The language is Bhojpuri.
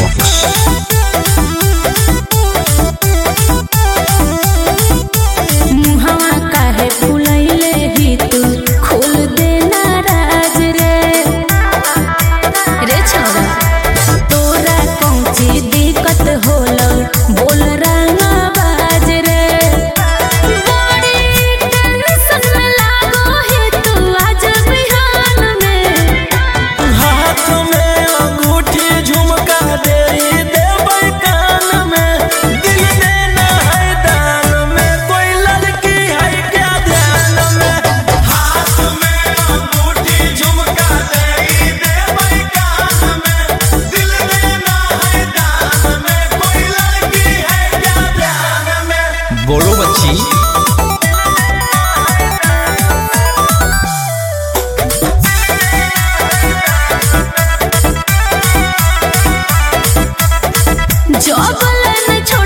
मुहवा काहे फुलैले ही तू खोल देना राज रे रे छोरा तोरा कौन सी दिक्कत होला बोल रंगा बाज रे बड़ी टेंशन में लागो है तू आज बिहान में हाथ में अंगूठी झुमका दे देबै कान में दिल देना है दान में कोई लड़की है क्या ध्यान में हाथ में अंगूठी झुमका दे देबै कान में दिल देना है दान में कोई लड़की है क्या ध्यान में। बोलो बच्ची। जब